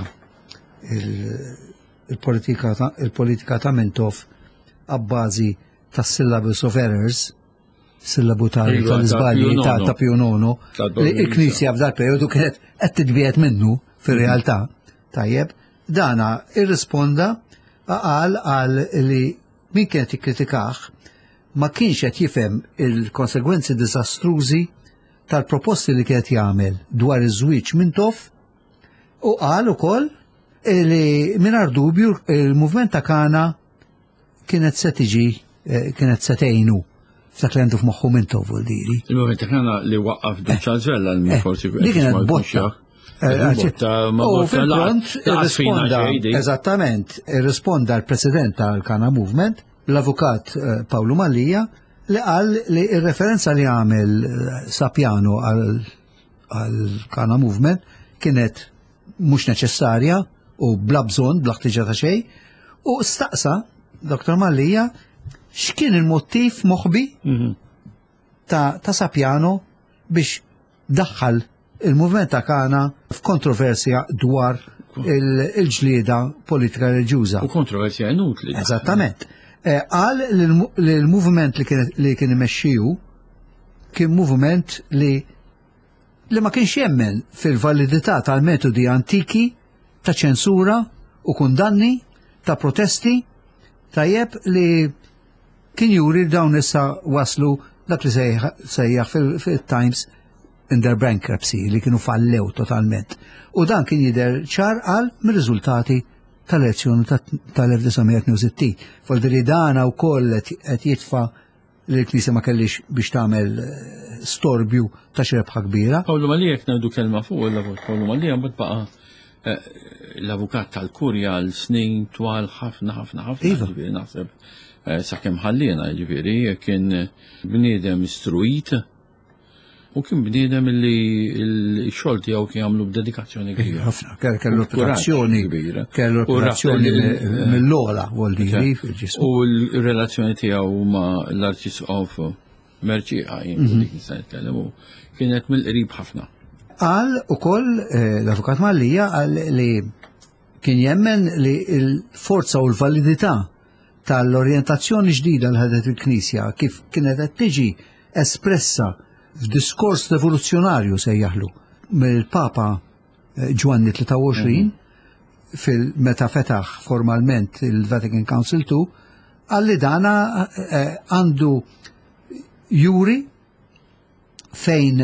il-politika ta' Mintoff għabbażi tas syllabus of errors, sillabu tal-izbalji ta' Pio Nono, li il-Knisja f'dak periodu kienet qed titbiet minnu fir-realtà. Tajjeb, dana irrisponda għal li min kienet jikkritikah ma kienx qed jifhem il-konsegwenzi disastrużi tal-proposti li kienet jagħmel dwar iż-żwieġ Mintoff u qal ukoll li mingħajr dubju il-movement ta' Kana kienet se tgħinu f'dak li għandu f'moħħu Mintoff vuol diri. Il-movement ta' Kana li waqqaf Dun Charles Vella forsi li kienet botta. U fil-front irrisponda eżattament irrisponda l-President tal-Kana Movement, l-Avukat Paolo Mallija, li qal li r-referenza li għamel Sapiano għal-Kana Movement kienet mhux neċessarja u bla bżonn, bla ħtiġa ta' xejn, u staqsa Dr. Mallija x'kien il-mottiv moħbi ta' Sapiano biex daħħal il-movement ta' Kana f'kontroversja dwar il-ġlieda politika reliġjuża. U kontroversja inutli. Eżattament. Qal li l-movement li kien imexxiju kien movement li ma kienx jemmen fil-validità tal-metodi antiki ta' ċensura u kundanni ta' protesti tajjeb li kien juri dawn issa waslu dak li sejjaħ fil-Times in their bankruptcy li kienu fallew totalment. U dan kien jidher ċar għal mir-riżultati tal-elezzjoni tal-1962. Foldi dana wkoll qed jitfa' li l-Knisja ma kellix biex tagħmel storbju ta' rebħa kbira. Paolo Mallija jekk ngħidu kelma fuq il-lavur. Paolo Mallija mbagħad baqa' l-avukat tal-Kurja għal snin twal ħafna ġifieri naħseb sakemm ħallina ġifieri kien bniedem istruit u kien bniedem li l-xogħol tiegħu kien jagħmlu b'dedikazzjoni kbira. Ħafna, kellu reputazzjoni mill-ogħla vuol-diri fil-ġismu. U l-relazzjoni tiegħu ma' l-Arċisqof Merċieqa kienet mill-qrib ħafna. Qal ukoll l-Avukat Mallija qal li kien jemmen li l-forza u l-validità tal-orjentazzjoni ġdida l ħadet il-Knisja kif kienet qed tiġi espressa f'diskors rivoluzzjonarju sejjaħlu mill-Papa Ġwanni 23 fil-meta fetaħ formalment il-Vatican Council II għalli dana għandu juri fejn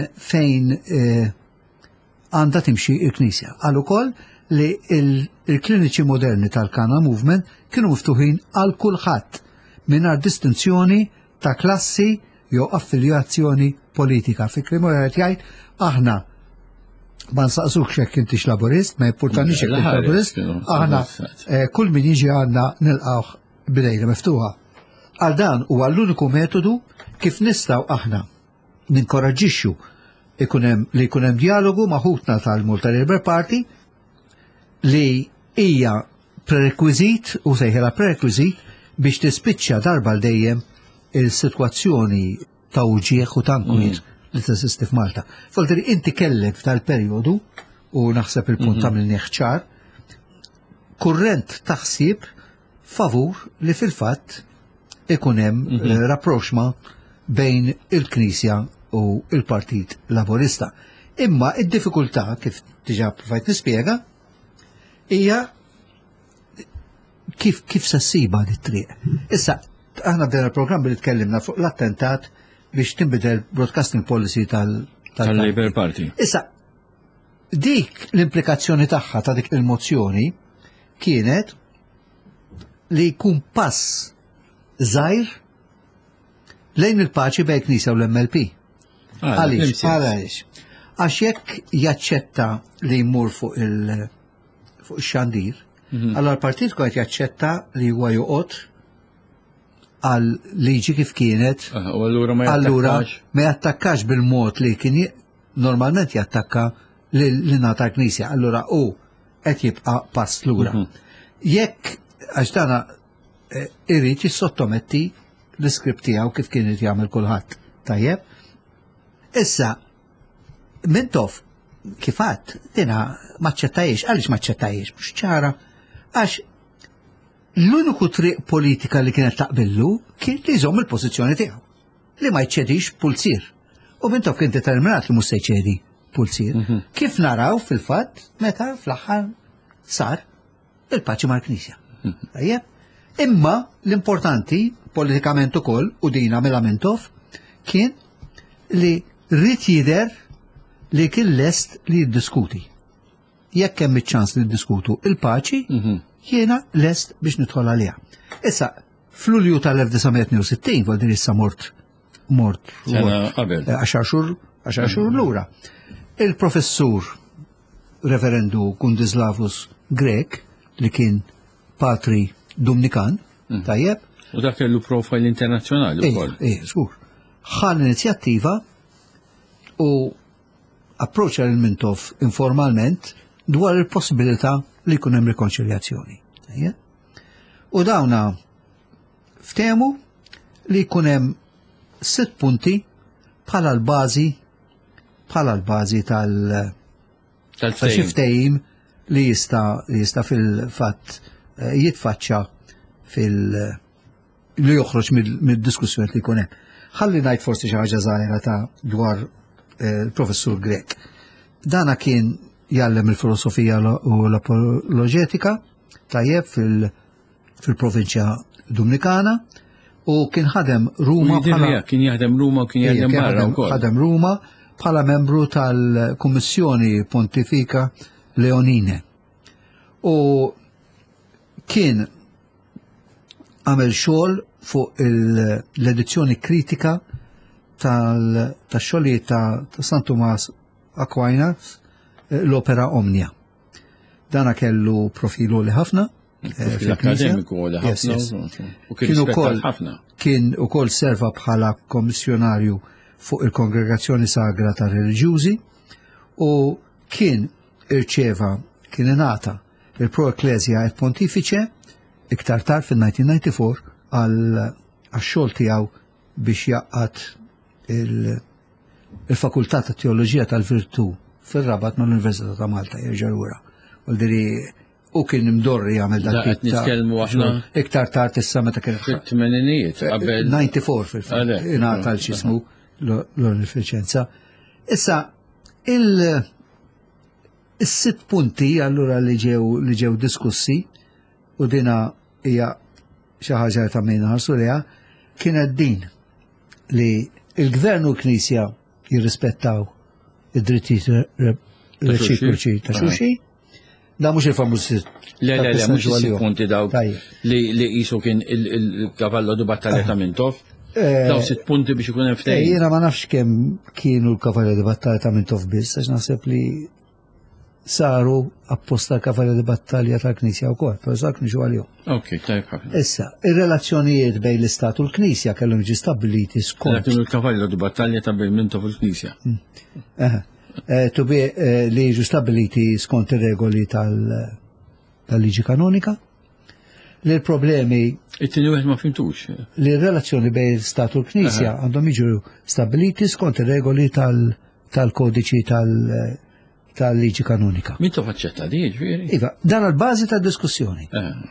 għanda timxi il-Knisja. Għal ukoll li il-kliniċi moderni tal-Kana Movement kienu miftuħin għal kulħadd mingħajr distinzjoni ta' klassi jew affiljazzjoni politika. Fikri mura jgħid aħna ma nsaqsuk xek intix laburist, ma jimportanix xek laburist, aħna kull min jiġi għandna nilqawh bidejna miftuħa. Għal dan huwa l-uniku metodu kif nistgħu aħna ninkoraġġixxu li jkun hemm dialogu maħutna tal-Malta Labour Party li hija prerequisit u sejħela prerequisit biex tispiċċa darba l dejjem il-sitwazzjoni ta' uġieħ u tankwiet li teżisti f'Malta. Folteri inti kellek tal-perjodu u naħseb il-punt tagħmel ċar kurrent taħsib favur li fil-fatt ikun hemm rapproxma bejn il-Knisja u il-Partit Laburista. Imma id-diffikultà kif diġà provajt nispjega hija kif se ssiba dit-triq. Issa aħna bdejna il-programm li tkellimna fuq l-attentat biex tinbidel broadcasting policy tal-Labour Party. Issa dik l-implikazzjoni tagħha ta' dik il-mozzjoni kienet li jkun pass żgħir lejn il-paċi bejn Knisja u l-MLP. Għaliex? Għax jekk jaċċetta li jmur fuq il-xandir, allora l-partit kont jaċċetta li huwa joqgħod għal liġi kif kienet, allura ma jattakkax bil-mod li kien normalment jattakka li nata Knisja, allura u qed jibqa' pass lura. Jekk għax dana irrid jissottometti l-iskript tiegħu kif kien irid jagħmel kulħadd. Tajjeb? Issa mintof kif għadd dina maċċettajiex, għaliex maċċettajiex, mhux ċara, għax l-uniku triq politika li kienet taqbillu kien li jżomm il-pożizzjoni tiegħu li ma jċedix pulsir. U mintof kien determinat li mhux se jċedi pulsir. Kif naraw fil-fatt meta fl-aħħar sar il-paċi mal-Knisja. Tajjeb? Imma l-importanti politikament ukoll u dina Melamentov kien li rrid jidher li kien lest li jiddiskuti. Jekk hemm iċ-ċans li jiddiskutu il-paċi, jiena lest biex nidħol għaliha. Issa, f'Lulju tal-1962, Valdir issa mort 10 xhur lura. Il-professur Reverendu Kundislavus Grek li kien patri Dominikan, tajjeb. U dak kellu profil internazzjonali wkoll. Żgur. Ħal inizjattiva u approċċa lil Mintov informalment dwar il-possibilità li jkun hemm rikonċiljazzjoni. U dawna ftehmu li jkun hemm 6 punti bħala l-bażi tal-xiftehim li jista' fil-fatt jitfaċċa li joħroġ mid-diskussjoni li jkun hemm. Ħalli ngħid forsi xi ħaġa żgħira ta' dwar il-professur Grek. Dana kien jgħallem il-filosofija u l-apoloġetika tajjeb fil-provinċja Dominikana u kien ħadem Ruma kien jaħdem Ruma u kien jaħdem barra wkoll. Ħadem Ruma bħala membru tal-Kummissjoni Pontifika Leonine. U kien għamel xogħol fuq l-edizzjoni kritika tax-xogħlijiet ta' San Tomas Aquinas l-opera Omnia. Dana kellu profilu li ħafna fil-akademiku li ħafna u kien ukoll serva bħala kommissjonarju fuq il-Kongregazzjoni Sagra ta' Reliġjużi u kien ingħata il-Pro Ecclesia et Pontifice iktar tard fil-1994 għal-xogħol tiegħu biex jaqqat il-Fakultà ta' Teoloġija tal-Virtu fil-Rabat mal-Università ta' Malta jerġa' lura. U kien imdorri jagħmel dak iktar tard issa meta kien fit-tmeninijiet qabel 94 fil-fatt ingħata l-xismu l-efficienza. Issa, il-sitt punti allura li ġew diskussi u dina hija xi ħaġa ta' min ħarsu liha kienet din li il-gvern u l-Knisja jirrispettaw id-drittijiet reċiproċi ta' xulxin. Da mhux il-famuż Le, mhux is-sitt punti dawk li qisu kien il-kavallo du battalja ta' Mintov. Daw sitt punti biex ikun hemm ftehim. Jiena ma nafx kemm kienu l-kavalli di battalja ta' Mintov biss, għax naħseb li saru apposta kavalli di battalja tal-Knisja wkoll, però dak niġu għalihom. Ok, tajb ħafna. Issa, ir-relazzjonijiet bejn l-Istat u l-Knisja kellhom jiġi stabbiliti skont. Kienu l-kavallo du battalja ta' bejn Mintov u l-Knisja. Li jiġu stabiliti skont ir-regoli tal-liġi kanonika. Li l-problemi. It-tieni wieħed ma fimtux. Li r-relazzjoni bejn l-Stat u l-Knisja għandhom jiġu stabiliti skont ir-regoli tal-kodiċi tal-liġi kanonika. Mintov aċċetta di, ġifieri? Iva, dan għal-bażi tad-diskussjoni.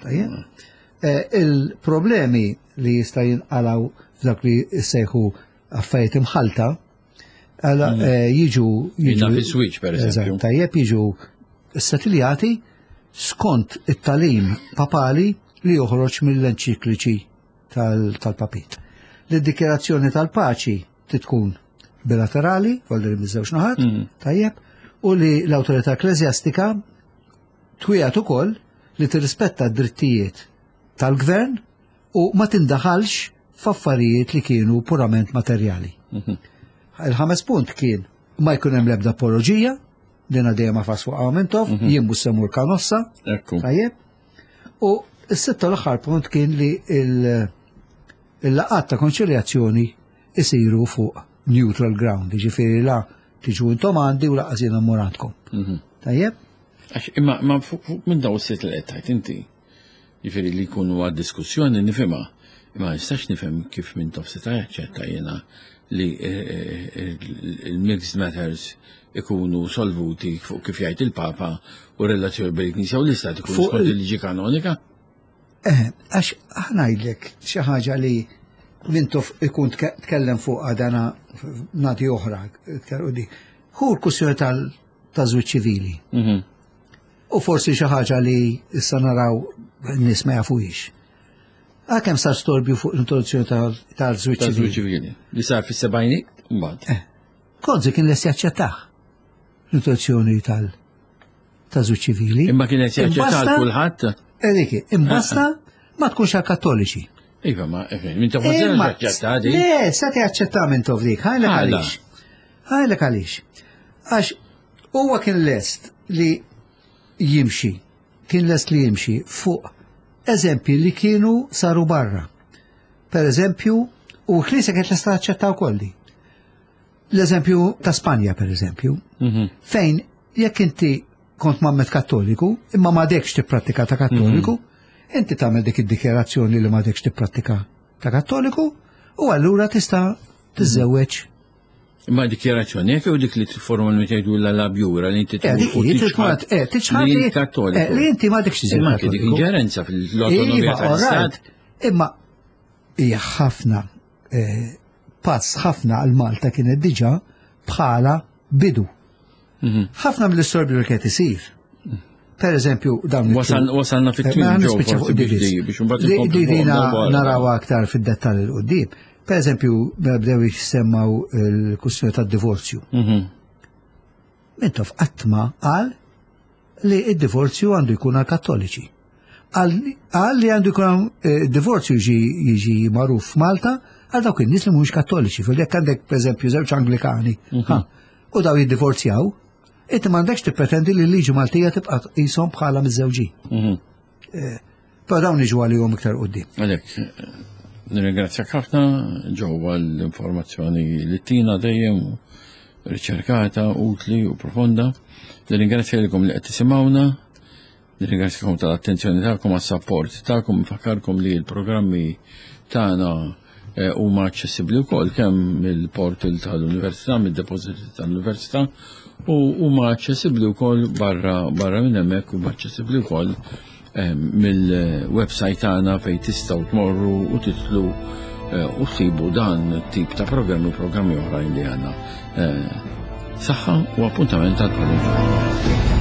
Il-problemi li jista' jinqalgħu f'dak li jsejħu affarijiet imħalta jiġu fis-switch pereżempju. Tajjeb jiġu statiljati skont it-talim papali li joħroġ mill-enċikliċi tal-papit. L-dikjerazzjoni tal-paċi tkun bilaterali, volli miż-żewġ naħat, tajjeb, u li l-awtorità ekklesjastika twiegħed ukoll li tirrispetta d-drittijiet tal-gvern u ma tindaħalx f'affarijiet li kienu purament materjali. Il-ħames punt kien ma jkun hemm l-ebda apoloġija, din dejjem ma fasfu Mintov, jien mhux semmur kanossa, tajjeb. U s-sitta l-aħħar punt kien li il-laqat ta' konċiljazzjoni isiru fuq neutral ground, jiġifieri la tiġu intom għandi u laqas jiena mmurantkom. Tajjeb? Imma fuq minn daw is-sitt li qed tgħid inti, jiġifieri li jkunu għad-diskussjoni nifhimha, imma nistax nifhem kif Mintov seta' jaċċetta jiena li il-mixed matters ikunu solvuti fuq kif jgħid il-Papa u relazzjoni bejn il-Knisja u l-Istat ikunu skont il-liġi kanonika? Għax ħanajdlek xi ħaġa li Mintov ikun tkellem fuq għadana nati oħra, hu l-kussjoni ta' żwieġ ċivili. U forsi xi ħaġa li issa naraw n-nies ma jafuhiex. Għakem sar storbju fuq l-introduzzjoni tal-żwieġ ċivili. Li sar fis-sebgħinijiet mbagħad. Konzi kien les jaċċettaħ l-introduzzjoni tal-żwieġ ċivili. Imma kien qed jaċċettaħ kulħadd. Ediki, imbasta ma tkunx għal kattoliċi. Iva, ma Mintov ma jaċċettaħ di. Le, sa jaċċettaħ Mintov dik, ħajlek għaliex. Għax huwa kien lest li jimxi fuq eżempji li kienu saru barra. Per eżempju, u l-Knisja kienet lesta taċċettaw kolli. L-eżempju ta' Spanja, per eżempju, fejn jekk inti kont mammet kattoliku, imma ma dekx tipprattika ta' kattoliku, inti tagħmel dik id-dikjerazzjoni li ma dekx tipprattika ta' kattoliku, u allura tista' tiżżewweġ. Imma dikjerazzjoni jekk jew dik li formalment jgħidu l-labjura li inti tiċħad li inti ma dekx tiżżewweġ. Imma dik inġerenza fil-autonomija tal-Istat. Imma hija ħafna pass ħafna għal Malta kienet diġà bħala bidu. Ħafna mill-istorbju li kienet isir. Per eżempju, dawn wasalna fit-twin li naraw aktar fid-dettall il-qudiem. Per eżempju, bdew jissemmaw il-kwistjoni tad-divorzju. Mintov qatt ma qal li d-divorzju għandu jkun għal kattoliċi. Għal li għandu jkun divorzju jiġi magħruf f'Malta għal dawk in-nies li mhumiex kattoliċi. Fil-jekk għandek pereżempju żewġ Anglikani u daw jiddivorzjaw, inti m'għandekx tippretendi li l-liġi Maltija tibqa' qishom bħala miż-żewġin. Però dawn jiġu għalihom iktar quddiem. Għalhekk, nirringrazzjak ħafna ġewwa l-informazzjoni li tina dejjem riċerkata, utli u profonda. Nirringrazzjakom li qed tisimgħuna. Nirringrazzjakom tal-attenzjoni tagħkom għas-support tagħkom, nfakkarkom li l-programmi tagħna huma aċċessibbli wkoll kemm mill-portal tal-Università, mid-depożiti tal-Università, u huma aċċessibbli wkoll barra minn hemmhekk huma aċċessibbli wkoll mill-website tagħna fejn tistgħu tmorru u titlu u sibu dan tip ta' programmi oħrajn li għandna. Saħħa u appuntament tal-programmi.